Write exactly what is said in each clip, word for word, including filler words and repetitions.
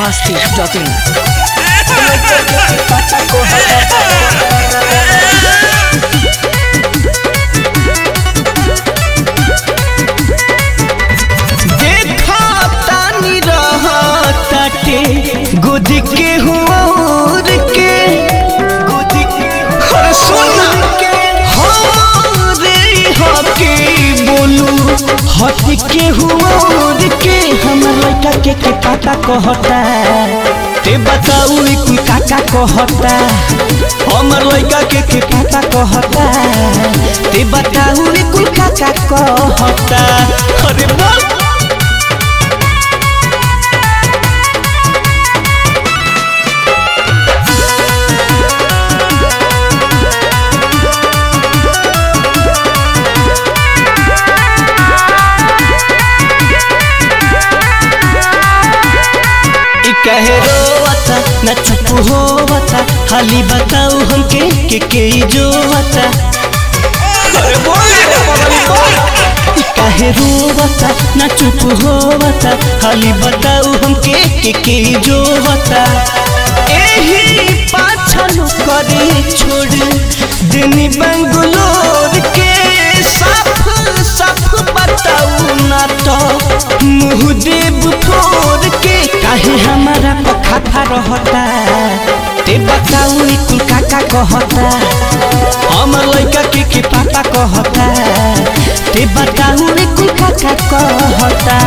Masti dot in. देखा तानी रहताटे गोद के हुर के गोद के हर सोना के हो रे हके बोलू हट के हुर के हमर लड़का के के पाता कहता ते बताऊ कुल काका कहता हमर लड़का के के पाता कहता ते बताऊ कुल काका कहता अरे बोल कहे रोवता न चुप होवता हाली बताऊ हमके के के जोवता अरे बोल कहे रोवता न चुप होवता हाली बताऊ हमके के के जोवता एही पाछन करे छोड़ दिनी बंगलोर के साफ साफ बताऊ ना तो मुँह देव फोड़ के काहे हमारा पखाता रहता ते बताऊ कुल काका कहता हमर लड़का के के पापा कहता ते बताऊ कुल काका कहता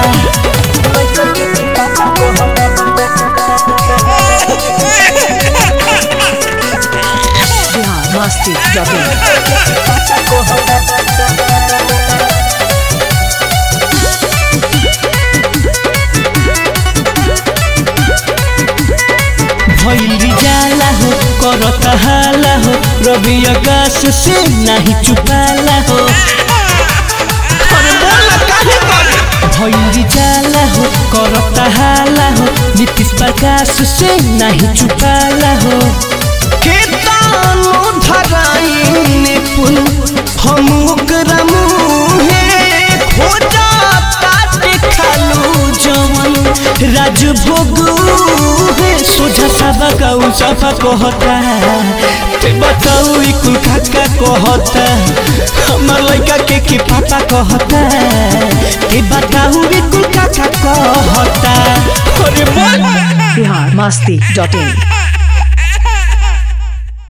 बिहार मस्ती डॉट भैली जाला हो करता हाला हो रवि आकाश से नहीं छुपाला हो भैली जाला हो करता हाला हो नीतीश प्रकाश से नहीं छुपाला हो केतानो धराई पुल हम ओकरा मुहे खोजा ताटे खालू जवन राजभोग सोझा साबा गाऊ साफा कहता ते बताऊ कुल काका कहता हमर लड़का के के पापा कहता ते बताऊ कुल काका कहता अरे बोल बिहार मस्ती डॉट इन।